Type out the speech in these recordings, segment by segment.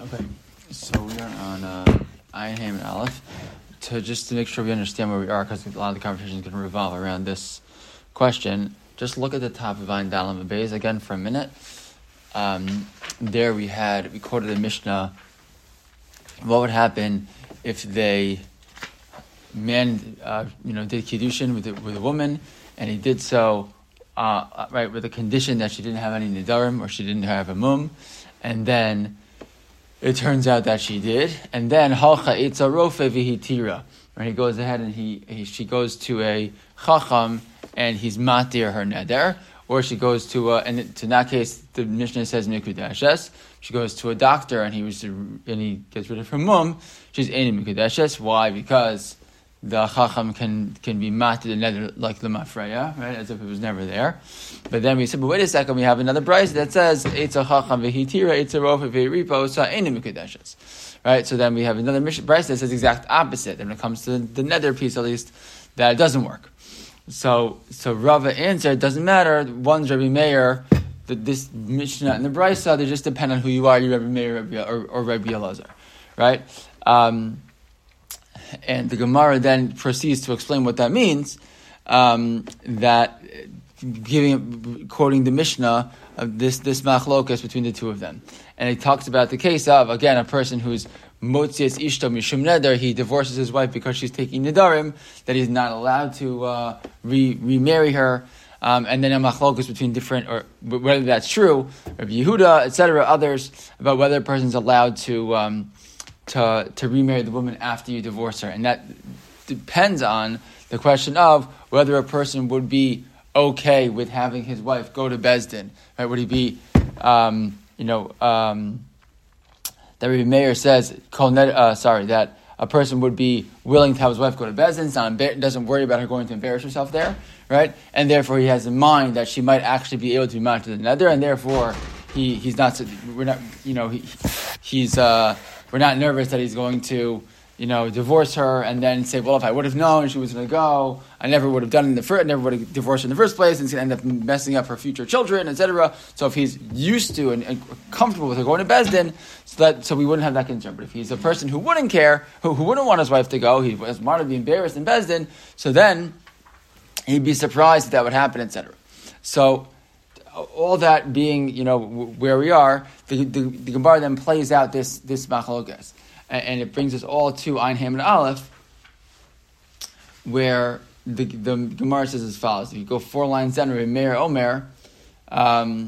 Okay, so we are on Ayin Ham and Aleph. Just to make sure we understand where we are, because a lot of the conversation is going to revolve around this question, just look at the top of Ayin Dalam and Beis again for a minute. There we quoted the Mishnah. What would happen if did kiddushin with a woman, and he did so with the condition that she didn't have any nidarim or she didn't have a mum, and then it turns out that she did, and then halcha etza rofe v'hitira. He goes ahead and she goes to a chacham and he's matir her neder, or she goes to in that case the Mishnah says mikudeshes. She goes to a doctor and he gets rid of her mum. She's ein mikudeshes. Why? Because the chacham can be matir the neder like the mafreya, right, as if it was never there. But then we said, but wait a second, we have another brayz that says etza chacham v'hitira etza rofe v'ripo sa ein mikudeshes. Right, so then we have another brayz that says the exact opposite. And when it comes to the neder piece, at least, that it doesn't work. So Rava answered, it doesn't matter. One's Rabbi Meir, this Mishnah and the Brisa, they just depend on who you are, you Rabbi Meir or Rabbi Elazar, right? And the Gemara then proceeds to explain what that means. That quoting the Mishnah of this machlokas between the two of them, and he talks about the case of again a person who's motzias ishto mishum neder, he divorces his wife because she's taking nedarim, that he's not allowed to remarry her, and then a machlokas between different, or whether that's true, Rabbi Yehuda, etc., others, about whether a person's allowed to remarry the woman after you divorce her, and that depends on the question of whether a person would be okay with having his wife go to Beis Din, right? Would he be, that Rabbi Meir says, that a person would be willing to have his wife go to Beis Din, doesn't worry about her going to embarrass herself there, right? And therefore he has in mind that she might actually be able to be married to the nether, and therefore we're not nervous that he's going to, divorce her and then say, well, if I would have known she was going to go, I never would have never would have divorced her in the first place, and it's going to end up messing up her future children, etc. So if he's used to and comfortable with her going to Beis Din, so we wouldn't have that concern. But if he's a person who wouldn't care, who wouldn't want his wife to go, he doesn't want to be embarrassed in Beis Din, so then he'd be surprised that would happen, etc. So all that being, where we are, the Gemara then plays out this machlokas. And it brings us all to Ayin Ham and Aleph, where the Gemara says as follows. If you go 4 lines down, Rabbi Meir Omer, last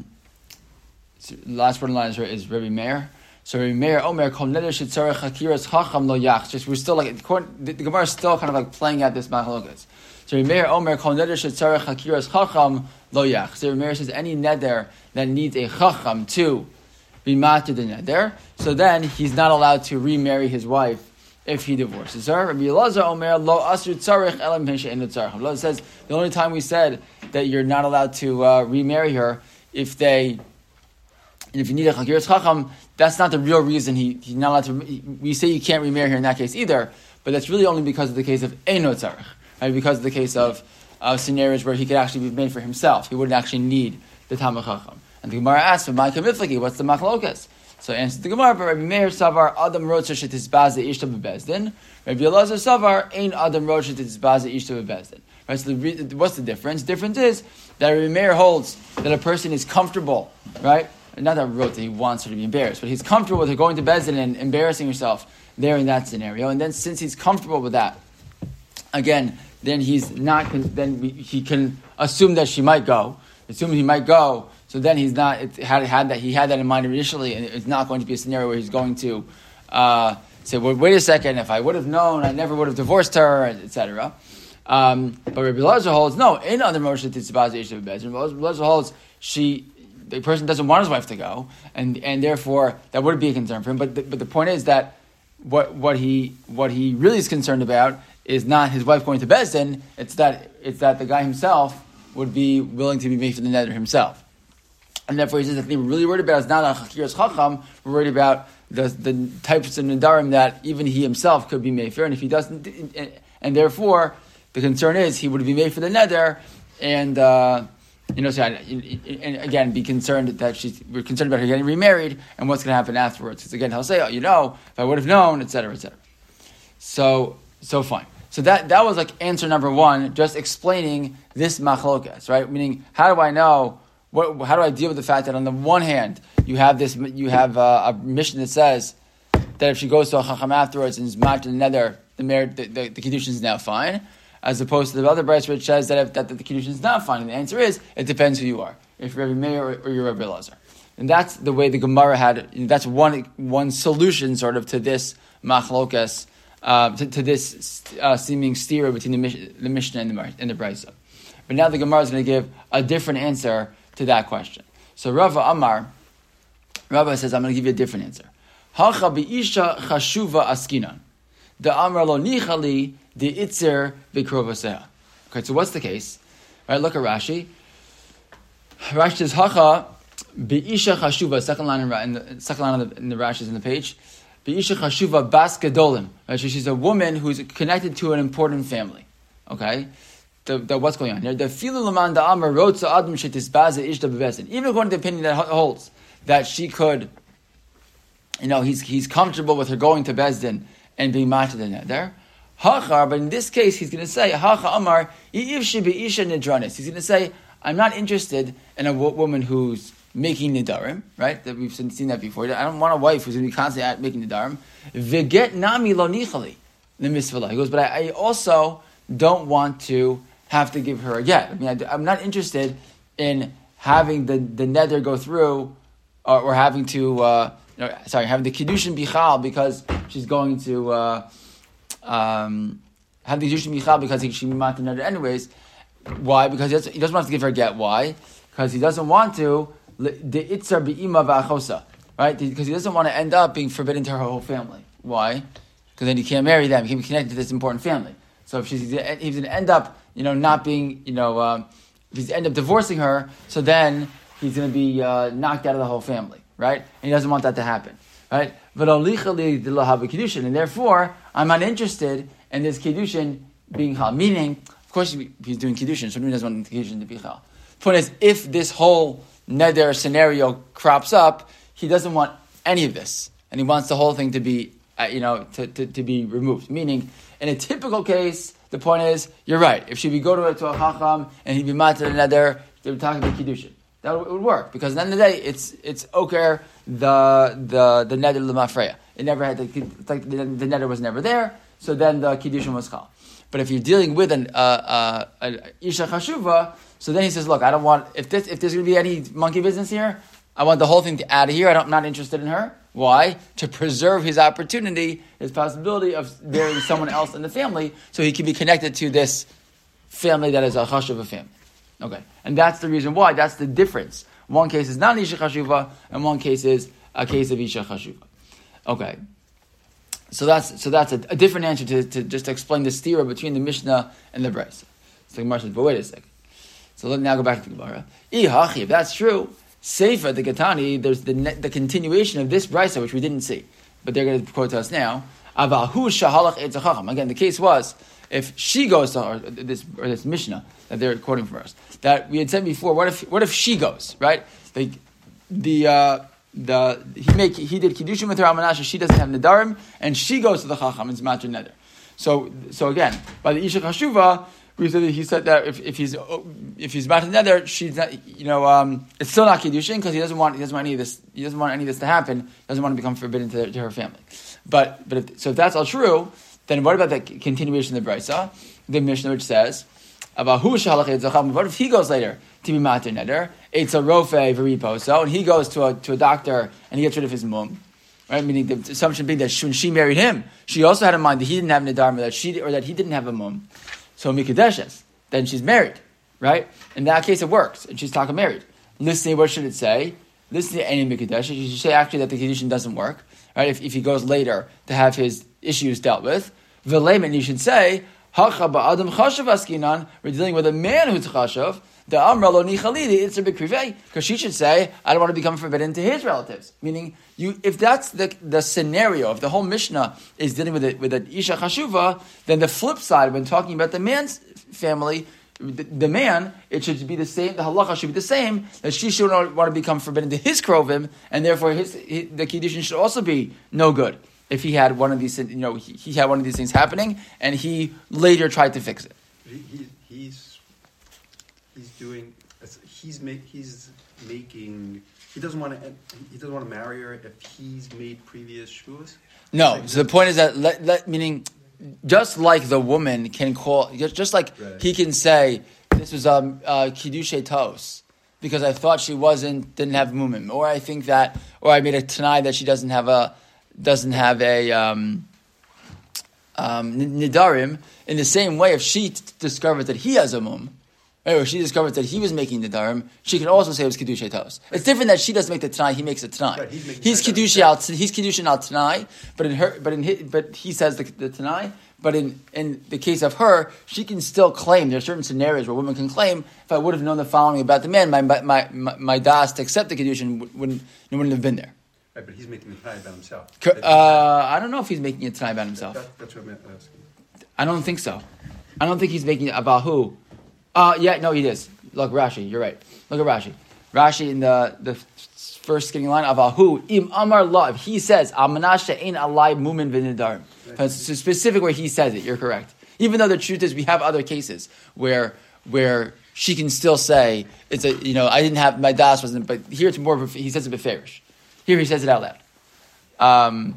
word in line is Rabbi Meir. So Rabbi Meir Omer, Kol neder shetzarech hakiras chacham lo yach. Just we're still the Gemara is still kind of like playing out this machlokas. So Rabbi Meir Omer, Kol neder shetzarech hakiras chacham lo yach. So Rabbi Meir says any neder that needs a chacham to be matir the neder, so then he's not allowed to remarry his wife if he divorces her. Rabbi Elazar Omer lo asur tzarich elam she'ein tzarich. Elazar says the only time we said that you're not allowed to remarry her if you need a chakiras chacham, that's not the real reason he's not allowed to. We say you can't remarry her in that case either, but that's really only because of the case of eino tzarich, right? Because of the case of scenarios where he could actually be made for himself. He wouldn't actually need the talmid chacham. And the Gemara asks, what's the machlokas? So answers the Gemara, but Rabbi Meir Savar, Adam Rocha Shetisbaze Ishta Bebeis Din. Rabbi Elazar Savar, Ein Adam Rocha Shetisbaze Ishta Bebeis Din. Right, so what's the difference? The difference is that Rabbi Meir holds that a person is comfortable, right? Not that wrote that he wants her to be embarrassed, but he's comfortable with her going to Beis Din and embarrassing herself there in that scenario. And then since he's comfortable with that, again, then he's not. Then he can assume that she might go. Assuming he might go. So then he's not. He had that in mind initially, and it's not going to be a scenario where he's going to say, "Well, wait a second. If I would have known, I never would have divorced her," etc. But Rabbi Elazar holds no. In other motion, Rabbi Elazar holds the person doesn't want his wife to go, and therefore that would be a concern for him. But the point is that what he really is concerned about is not his wife going to Beis Din. It's that the guy himself would be willing to be made for the neder himself. And therefore he says the thing we're really worried about is not a chakiras chacham, we're worried about the types of nedarim that even he himself could be made for, and if he doesn't, and therefore the concern is he would be made for the neder, and and again, be concerned that we're concerned about her getting remarried and what's going to happen afterwards. Because again, he'll say, if I would have known, etc., etc. So fine. So that was like answer number one, just explaining this machlokas, right? Meaning, how do I know? How do I deal with the fact that on the one hand you have a mission that says that if she goes to a chacham afterwards and is matched in the nether, the kiddushin is now fine, as opposed to the other brayso which says that the kiddushin is not fine. And the answer is it depends who you are, if you're Rabbi Meir or you're Rabbi Elazar. And that's the way the Gemara had. That's one solution sort of to this machlokas. To this seeming stira between the Mishnah and the Brisa. But now the Gemara is going to give a different answer to that question. So Rava says, I'm going to give you a different answer. Hacha bi'isha chashuva askinan. The amar lo nichali the itzer v'krovaseha. Okay, so what's the case? All right, look at Rashi. Rashi says, Hacha bi'isha chashuva, second line in the Rashi is in the page. Bi'isha chashuva bas gedolim. Right, so she's a woman who's connected to an important family. Okay? What's going on here? The filu laman da amar rotza adam shetisbaze ishta bebesin. Even according to the opinion that holds that she could, he's comfortable with her going to Bezdin and being mated in there. Hachar, but in this case, he's going to say, Hacha Amar, Yivshi Be'isha Nidranis. He's going to say, I'm not interested in a woman who's making Nidarim, right? That we've seen that before. I don't want a wife who's going to be constantly making Nidarim. Veget Nami Lo Nichali, the Misvela. He goes, but I also don't want to have to give her a get. I mean, I'm not interested in having the nether go through, or having to, having the Kiddushin Bichal because she's going to have the Kiddushin Bichal because she might the nether anyways. Why? Because he doesn't want to give her a get. Why? Because he doesn't want to, the Itzar Bi'ima V'achosa, right? Because he doesn't want to end up being forbidden to her whole family. Why? Because then he can't marry them. He can't be connected to this important family. So if he's going to end up, not being, if he's end up divorcing her, so then he's going to be knocked out of the whole family, right? And he doesn't want that to happen, right? And therefore, I'm not interested in this kiddushin being hal. Meaning, of course, he's doing kiddushin, so he doesn't want the kiddushin to be hal. The point is, if this whole neder scenario crops up, he doesn't want any of this, and he wants the whole thing to be, to be removed. Meaning, in a typical case, the point is, you're right. If she would go to a chacham and he'd be matzah the neder, they would talk about kiddushin. That would work because at the end of the day, it's oker the neder l'mafreya. It never had the neder was never there, so then the kiddushin was chal. But if you're dealing with an isha chashuva, so then he says, look, I don't want if there's going to be any monkey business here, I want the whole thing out of here. I'm not interested in her. Why? To preserve his opportunity, his possibility of marrying someone else in the family, so he can be connected to this family that is a chashuva family. Okay, and that's the reason why. That's the difference. One case is not isha chashuva, and one case is a case of isha chashuva. Okay, so that's a different answer to just explain the stira between the Mishnah and the Brisa. So the Gemara says, but wait a second. So let's now go back to the Gemara. If that's true, Seifa the Katani, there's the continuation of this Brisa, which we didn't see, but they're going to quote to us now. Avahu shahalach etzachacham. Again, the case was if she goes to her, this Mishnah that they're quoting from us, that we had said before. What if she goes, right? He did kiddushin with her almanasha. She doesn't have nedarim, and she goes to the chacham and is matcha neder. So again, by the isha chashuva, he said that if he's matcha neder, she's not, it's still not kiddushin because he doesn't want any of this. He doesn't want any of this to happen. He doesn't want to become forbidden to her family. But if that's all true, then what about the continuation of the Brisa, the Mishnah which says, what if he goes later to be matir neder? It's a rofe v'riposo, and he goes to a doctor and he gets rid of his mum, right? Meaning the assumption being that when she married him, she also had in mind that he didn't have nedar, that he didn't have a mum. So mikudeshes, then she's married, right? In that case, it works, and she's talking married. Listening, what should it say? Listening to any mikudeshes, you should say actually that the kiddushin doesn't work, right? If he goes later to have his issues dealt with, v'leiman, you should say, Hacha ba'adam chashav askinan, we're dealing with a man who's chashav, the amra lo nichalidi, it's a bekrivei, because she should say, I don't want to become forbidden to his relatives. Meaning, if that's the scenario, if the whole Mishnah is dealing with an isha chashuva, then the flip side, when talking about the man's family, the man, it should be the same. The halacha should be the same. That she should not want to become forbidden to his krovim, and therefore the kiddushin should also be no good if he had one of these. He had one of these things happening, and he later tried to fix it. He's making. He doesn't want to marry her if he's made previous shvuos. No. So the point is that meaning, just like the woman can call, just like he can say this was kiddushay tos because I thought she didn't have mumim, or I think that, or I made a tanai that she doesn't have a nidarim. In the same way, if she discovers that he has a mum, or she discovers that he was making the darim, she can also say it was kiddushay tos. It's different that she doesn't make the tanai; he makes the tanai. Right, he's kiddushin al tanai, but he says the tanai. But in the case of her, she can still claim. There are certain scenarios where women can claim, if I would have known the following about the man, my das to accept the kiddushin wouldn't have been there. Right, but he's making the tanai about himself. I don't know if he's making a tanai about himself. That's what I'm asking. I don't think so. I don't think he's making it about who. No, he is. Look, Rashi, you're right. Look at Rashi. Rashi in the first skinny line, Avahu, im amar la, if he says, Amanasha ain't alai mumin v'nidarim. It's specific where he says it, you're correct. Even though the truth is we have other cases where she can still say, I didn't have, my das wasn't, but here it's more, he says it beferish. Here he says it out loud.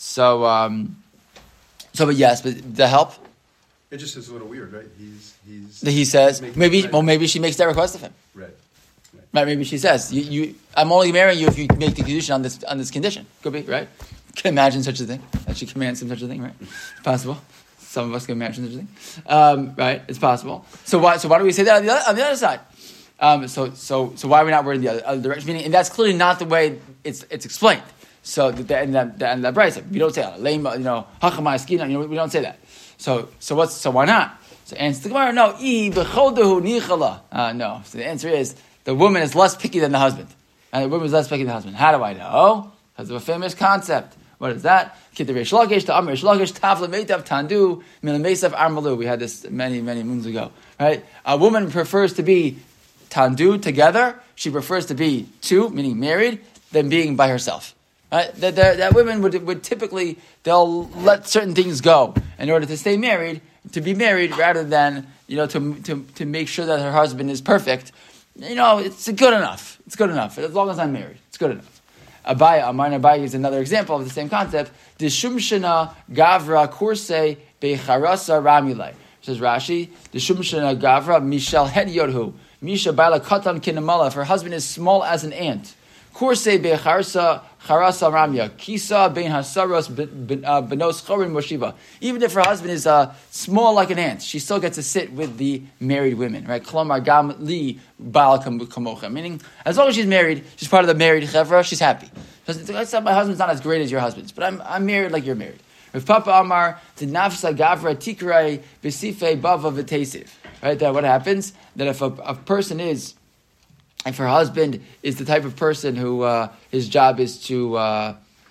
But yes, but the help? It just is a little weird, right? He says, maybe she makes that request of him. Right. Maybe she says, I'm only marrying you if you make the condition on this condition. Could be, right? Can imagine such a thing. That she commands him such a thing, right? It's possible. Some of us can imagine such a thing. Right? It's possible. So why do we say that on the other side? So why are we not wording the other direction? Meaning, and that's clearly not the way it's explained. So and that brayso, we don't say lame, hachamai skina. We don't say that. So why not? So answer the Gemara, no. No. So the answer is the woman is less picky than the husband, and the woman is less picky than the husband. How do I know? Because of a famous concept. What is that? We had this many moons ago. Right? A woman prefers to be tandu together. She prefers to be two, meaning married, than being by herself. Right? That women would typically, they'll let certain things go in order to stay married, to be married, rather than to make sure that her husband is perfect. It's good enough. It's good enough as long as I'm married. It's good enough. Abaye is another example of the same concept. Deshumshana gavra kurse becharasa ramilei. Says Rashi, Deshumshana gavra mishal het yodhu misha baila katan kinamala. If her husband is small as an ant, kurse becharasa charasa ramya kisa ben hasaros benos chorin moshiva. Even if her husband is small like an ant, she still gets to sit with the married women, right? Klomar gam li baal kamocha. Meaning, as long as she's married, she's part of the married chevra, she's happy. My husband's not as great as your husband's, but I'm married like you're married. If Papa Amar to nafsa gavra tikrai besife bava v'tesiv, right? That what happens? That if her husband is the type of person who his job is to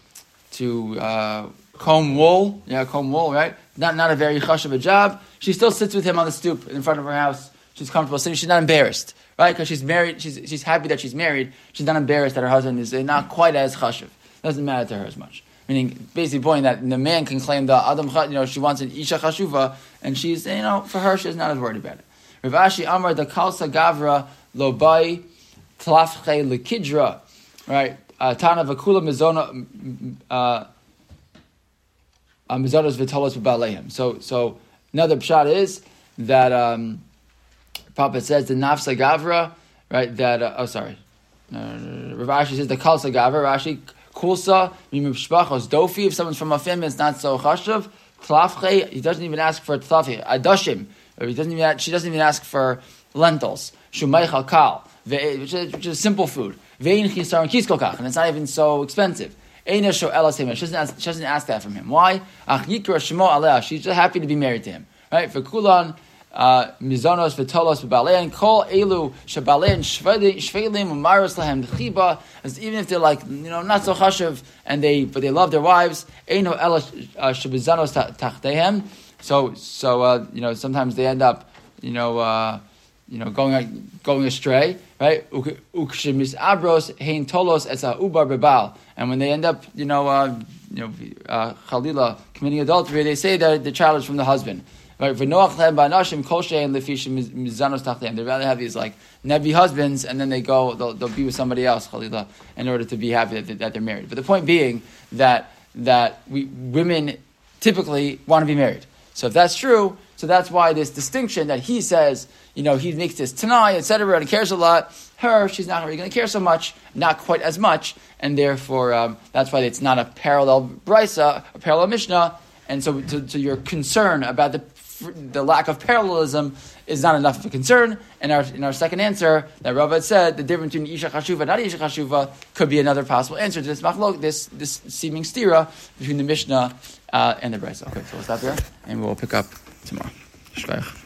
comb wool, right? Not a very chush of a job. She still sits with him on the stoop in front of her house. She's comfortable sitting. She's not embarrassed, right? Because she's married. She's happy that she's married. She's not embarrassed that her husband is not quite as chashuv. Doesn't matter to her as much. Meaning, basically pointing that the man can claim the adam, she wants an isha chashuva, and she's, for her, she's not as worried about it. Rav Ashi Amar the kalsa gavra lo bai tlafche lekidra, right? Tana v'kula mizona mizonos v'tolos v'baleim. So another pshat is that Papa says the nafsa gavra, right? That Rav Ashi says the kalsa gavra. Rashi kulsa mimishpachos dofi. If someone's from a family, it's not so chashuv. Tlafche, he doesn't even ask for tlafche. Adashim, she doesn't even ask for lentils. Shumay kal, which is simple food. Vein chisar kiskokach, and it's not even so expensive. Eina sho elasema. She doesn't ask that from him. Why? Ach yikra shemo aleh. She's just happy to be married to him. Right? For kulan. Mizonos v'tolos v'balein kol elu shebalein shveilim umaros lahem d'chiba. As even if they're not so chashuv but they love their wives. Eino ela shebizanos tachtehem. So sometimes they end up going astray, right? Ukshmis hein tolos etza ubar bebal, and when they end up, chalila committing adultery, they say that the child is from the husband. Right? They'd rather have these like Nebi husbands, and then they'll be with somebody else, chalila, in order to be happy that they're married. But the point being that women typically want to be married. So if that's true, so that's why this distinction that he says, he makes this Tanai, etc., and he cares a lot. Her, she's not really going to care so much, not quite as much, and therefore that's why it's not a parallel brisa, a parallel mishnah. And so to your concern about the lack of parallelism is not enough of a concern. And in our second answer, that Rava had said, the difference between Isha Chashuva and not Isha Chashuva could be another possible answer to this machlok, this seeming stira between the Mishnah and the Brisa. Okay, so we'll stop here, and we'll pick up tomorrow. Shkoyach.